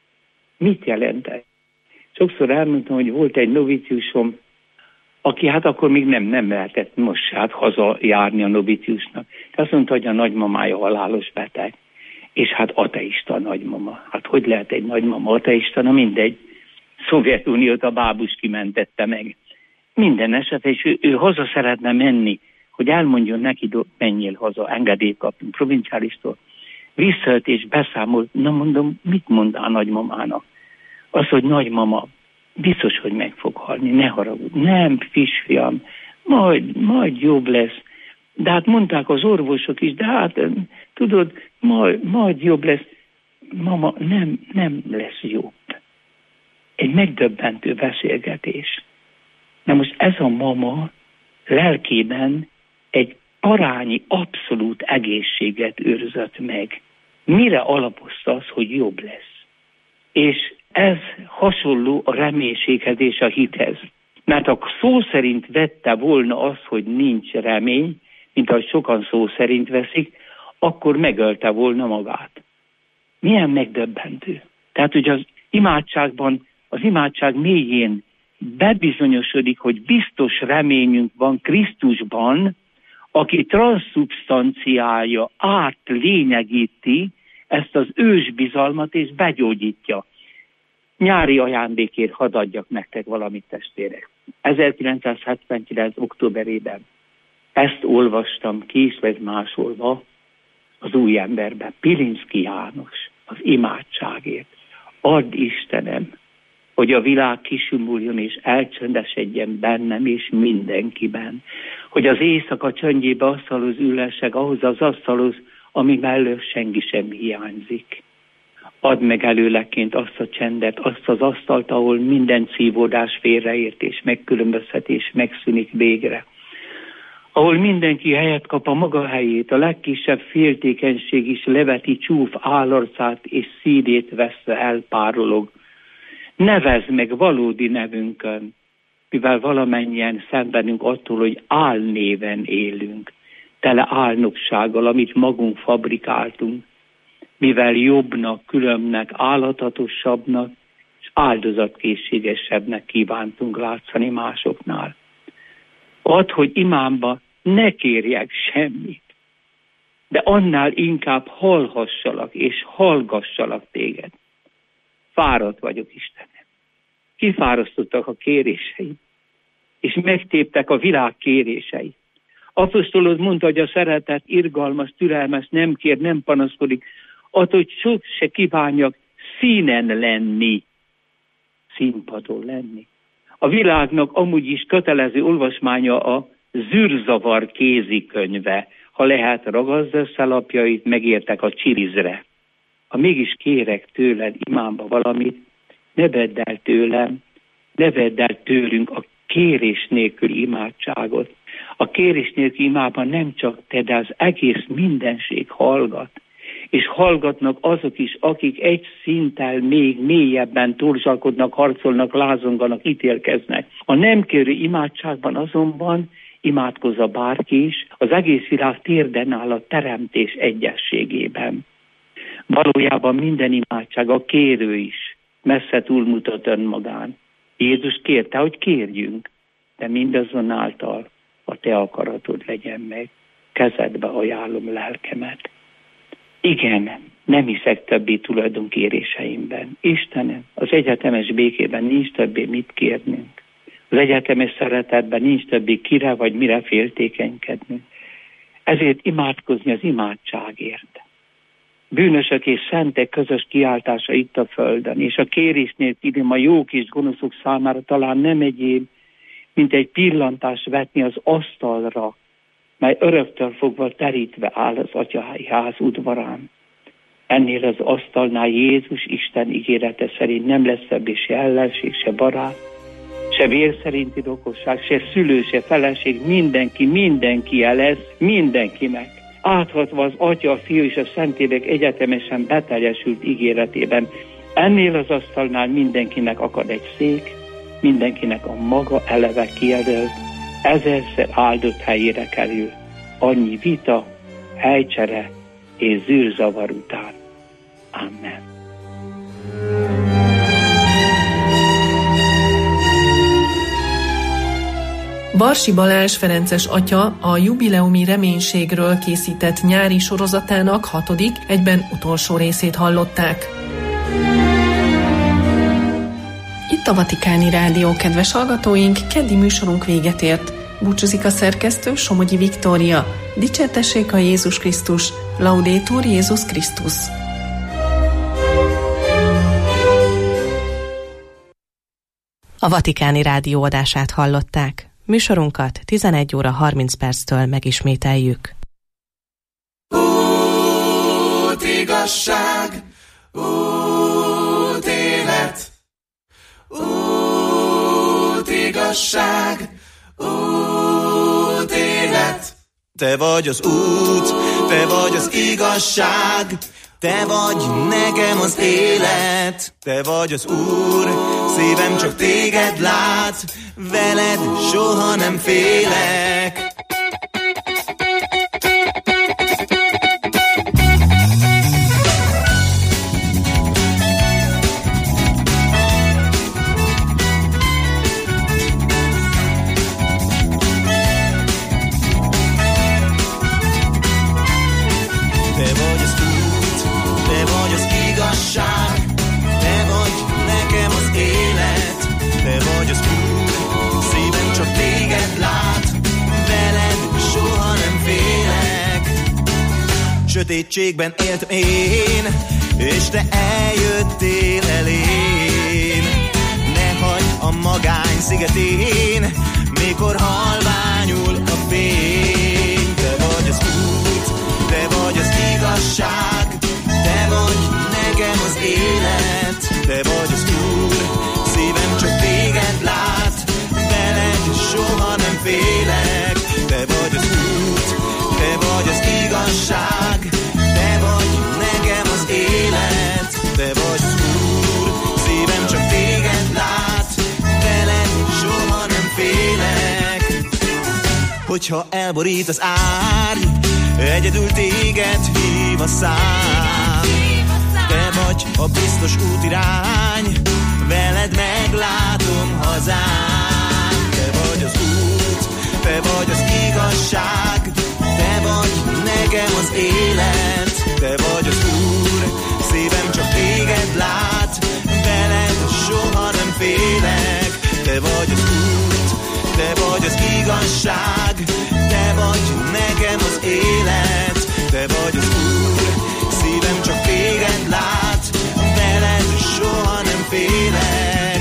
Mit jelent ez? Sokszor elmondtam, hogy volt egy noviciusom, aki hát akkor még nem lehetett most hát hazajárni a noviciusnak. De azt mondta, hogy a nagymamája halálos beteg, és hát ateista nagymama. Hát hogy lehet egy nagymama ateista? Na mindegy. Szovjetuniót a bábus kimentette meg. Minden esetre, és ő haza szeretne menni, hogy elmondjon neki, menjél haza, engedélyt kaptunk provinciálistól. Visszajött és beszámolt, na mondom, mit mondál nagymamának? Az, hogy nagymama, biztos, hogy meg fog halni, ne haragudj. Nem, kisfiam, majd jobb lesz. De hát mondták az orvosok is, de hát tudod, majd jobb lesz. Mama, nem lesz jobb. Egy megdöbbentő beszélgetés. Na most ez a mama lelkében egy parányi abszolút egészséget őrzött meg. Mire alapozta az, hogy jobb lesz? És ez hasonló a reménységhez és a hithez. Mert ha szó szerint vette volna az, hogy nincs remény, mint ahogy sokan szó szerint veszik, akkor megölte volna magát. Milyen megdöbbentő. Tehát, hogy az imádság mélyén bebizonyosodik, hogy biztos reményünk van Krisztusban, aki transzszubstanciálja, átlényegíti ezt az ősbizalmat és begyógyítja. Nyári ajándékért hadd adjak nektek valamit, testvérek. 1979. októberében ezt olvastam, ki is lett másolva az Új Emberben. Pilinszky János, az imádságért. Add Istenem, hogy a világ kisumuljon és elcsöndesedjen bennem és mindenkiben. Hogy az éjszaka csöndjébe asztalhoz ülhessek, ahhoz az asztalhoz, ami mellől senki sem hiányzik. Add meg előleként azt a csendet, azt az asztalt, ahol minden szívódás félreértés, megkülönböztetés megszűnik végre. ahol mindenki helyet kap a maga helyét, a legkisebb féltékenység is leveti csúf állarcát és szívét veszve elpárolog. Nevezd meg valódi nevünkön, mivel valamennyien szenvedünk attól, hogy álnéven élünk, tele álnoksággal, amit magunk fabrikáltunk, mivel jobbnak, különbnek, állatatosabbnak és áldozatkészségesebbnek kívántunk látszani másoknál. Add, hogy imámba ne kérjek semmit, de annál inkább hallhassalak és hallgassalak téged. Fáradt vagyok, Istenem. Kifárasztottak a kéréseim, és megtéptek a világ kérései. Apostolod mondta, hogy a szeretet irgalmas, türelmes, nem kér, nem panaszkodik, attól, hogy sok se kívánjak színen lenni, színpadon lenni. A világnak amúgy is kötelező olvasmánya a zűrzavar kézikönyve. Ha lehet, ragazd össze lapjait, megértek a csirizre. Ha mégis kérek tőled imámba valamit, ne vedd el tőlem, ne vedd el tőlünk a kérés nélkül imádságot. A kérés nélkül imában nem csak te, de az egész mindenség hallgat. És hallgatnak azok is, akik egy szinttel még mélyebben torzsalkodnak, harcolnak, lázonganak, ítélkeznek. A nem kérő imádságban azonban imádkozza bárki is, az egész világ térden áll a teremtés egyességében. Valójában minden imádság, a kérő is messze túlmutat önmagán. Jézus kérte, hogy kérjünk, de mindazonáltal a te akaratod legyen meg. Kezedbe ajánlom lelkemet. Igen, nem hiszek többé tulajdonkéréseinkben. Istenem, az egyetemes békében nincs többé mit kérnünk. Az egyetemes szeretetben nincs többé kire vagy mire féltékenykednünk. Ezért imádkozni az imádságért. Bűnösök és szentek közös kiáltása itt a földön, és a kérés nélkül a jók és gonoszok számára talán nem egyéb, mint egy pillantást vetni az asztalra, mely öröktől fogva terítve áll az atyai ház udvarán. Ennél az asztalnál Jézus Isten ígérete szerint nem lesz többé se ellenség, se barát, se vér szerinti rokosság, se szülő, se feleség, mindenki lesz, mindenkinek. Áthatva az Atya, a Fiú és a Szentlélek egyetemesen beteljesült ígéretében. Ennél az asztalnál mindenkinek akad egy szék, mindenkinek a maga eleve kijelölt, ezerszer áldott helyére kerül. Annyi vita, helycsere és zűrzavar után. Amen. Barsi Balázs ferences atya a jubileumi reménységről készített nyári sorozatának 6., egyben utolsó részét hallották. Itt a Vatikáni Rádió, kedves hallgatóink, keddi műsorunk véget ért. Búcsúzik a szerkesztő, Somogyi Viktória. Dicsértessék a Jézus Krisztus, Laudetur Jézus Krisztus. A Vatikáni Rádió adását hallották. Műsorunkat 11 óra 30 perctől megismételjük. Út, igazság, út, élet. Út, igazság, út, élet. Te vagy az út, te vagy az igazság, te vagy nekem az élet. Te vagy az Úr, szívem csak téged lát, veled soha nem félek. Sötétségben éltem én, és te eljöttél elén. Ne hagyd a magány szigetén, mikor halványul a fény. Te vagy az út, te vagy az igazság, te vagy nekem az élet. Te vagy az Úr, szívem csak téged lát, veled soha nem félek. Te vagy az hogyha elborít az árny, egyedül téged hív a szám. Te vagy a biztos útirány, veled meglátom hazám. Te vagy az út, te vagy az igazság, te vagy nekem az élet. Te vagy az Úr, szívem csak téged lát, veled soha nem félek. Te vagy az út, te vagy az igazság, te vagy nekem az élet. Te vagy az Úr, szívem csak téged lát, veled soha nem félek.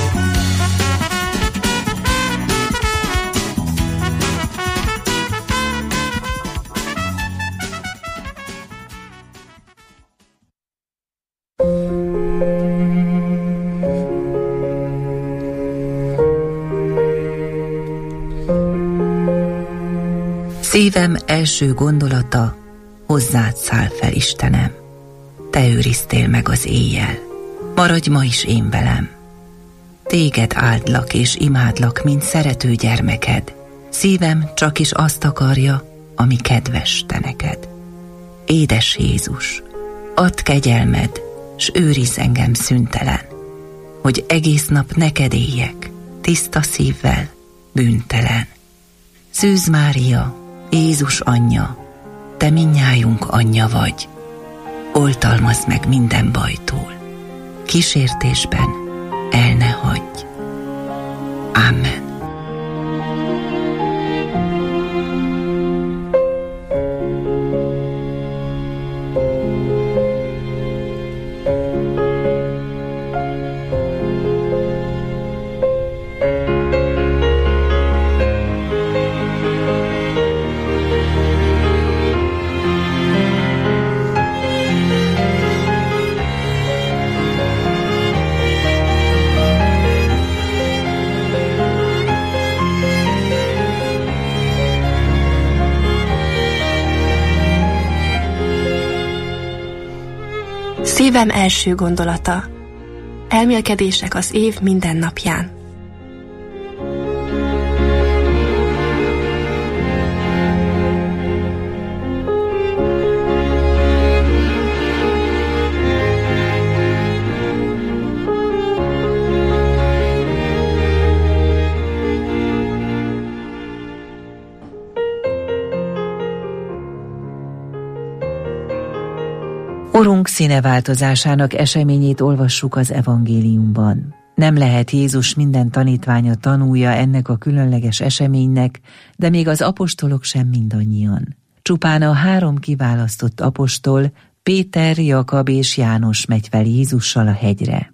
Szívem első gondolata, hozzád száll fel, Istenem. Te őriztél meg az éjjel, maradj ma is én velem. Téged áldlak és imádlak, mint szerető gyermeked. Szívem csak is azt akarja, ami kedves te neked. Édes Jézus, add kegyelmed, s őrizz engem szüntelen, hogy egész nap neked éljek, tiszta szívvel, bűntelen. Szűz Mária, Jézus anyja, te mindnyájunk anyja vagy, oltalmazd meg minden bajtól, kísértésben el ne hagyj. Amen. Szívem első gondolata. Elmélkedések az év minden napján. Korunk színeváltozásának eseményét olvassuk az evangéliumban. Nem lehet Jézus minden tanítványa tanúja ennek a különleges eseménynek, de még az apostolok sem mindannyian. Csupán a 3 kiválasztott apostol, Péter, Jakab és János megy fel Jézussal a hegyre.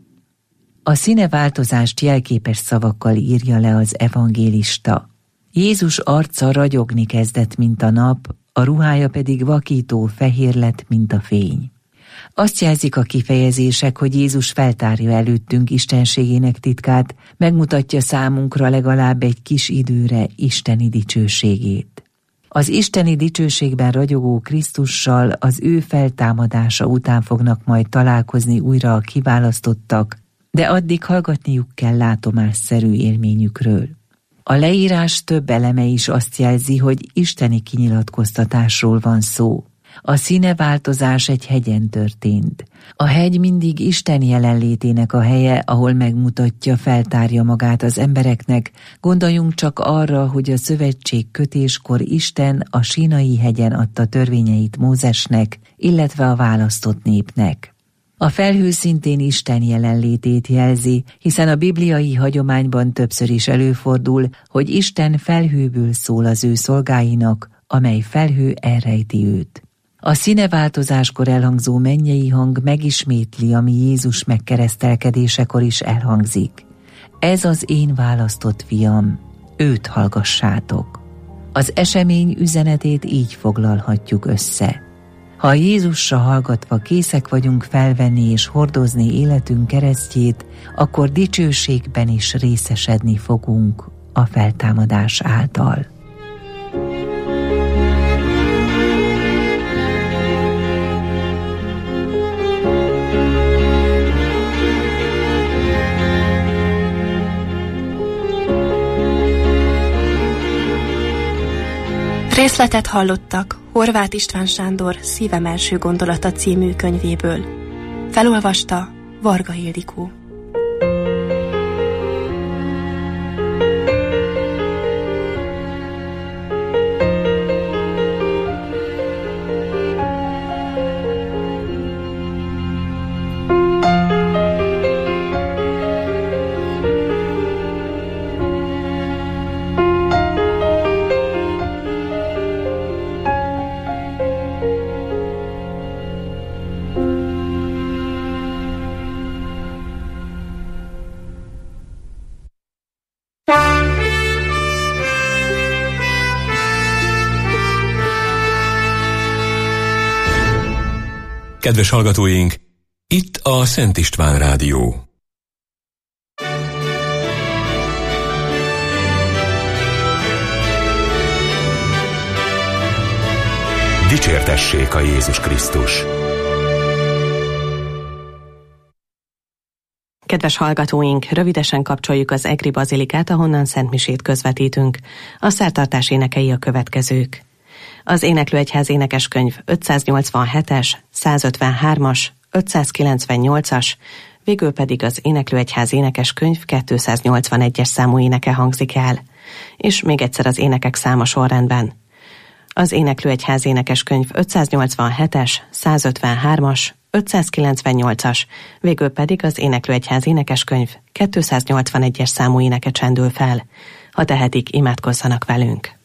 A színeváltozást jelképes szavakkal írja le az evangélista. Jézus arca ragyogni kezdett, mint a nap, a ruhája pedig vakító fehér lett, mint a fény. Azt jelzik a kifejezések, hogy Jézus feltárja előttünk istenségének titkát, megmutatja számunkra legalább egy kis időre isteni dicsőségét. Az isteni dicsőségben ragyogó Krisztussal az ő feltámadása után fognak majd találkozni újra a kiválasztottak, de addig hallgatniuk kell látomásszerű élményükről. A leírás több eleme is azt jelzi, hogy isteni kinyilatkoztatásról van szó. A színeváltozás egy hegyen történt. A hegy mindig Isten jelenlétének a helye, ahol megmutatja, feltárja magát az embereknek. Gondoljunk csak arra, hogy a szövetség kötéskor Isten a Sínai hegyen adta törvényeit Mózesnek, illetve a választott népnek. A felhő szintén Isten jelenlétét jelzi, hiszen a bibliai hagyományban többször is előfordul, hogy Isten felhőből szól az ő szolgáinak, amely felhő elrejti őt. A színeváltozáskor elhangzó mennyei hang megismétli, ami Jézus megkeresztelkedésekor is elhangzik. Ez az én választott fiam, őt hallgassátok. Az esemény üzenetét így foglalhatjuk össze. Ha Jézusra hallgatva készek vagyunk felvenni és hordozni életünk keresztjét, akkor dicsőségben is részesedni fogunk a feltámadás által. Részletet hallottak Horváth István Sándor Szívem első gondolata című könyvéből. Felolvasta Varga Ildikó. Kedves hallgatóink, itt a Szent István Rádió. Dicsértessék a Jézus Krisztus! Kedves hallgatóink, rövidesen kapcsoljuk az Egri Bazilikát, ahonnan szentmisét közvetítünk. A szertartás énekei a következők. Az Éneklőegyház énekeskönyv 587-es, 153-as, 598-as, végül pedig az Éneklőegyház énekeskönyv 281-es számú éneke hangzik el. És még egyszer az énekek száma sorrendben. Az Éneklőegyház énekeskönyv 587-es, 153-as, 598-as, végül pedig az Éneklőegyház énekeskönyv 281-es számú éneke csendül fel. Ha tehetik, imádkozzanak velünk.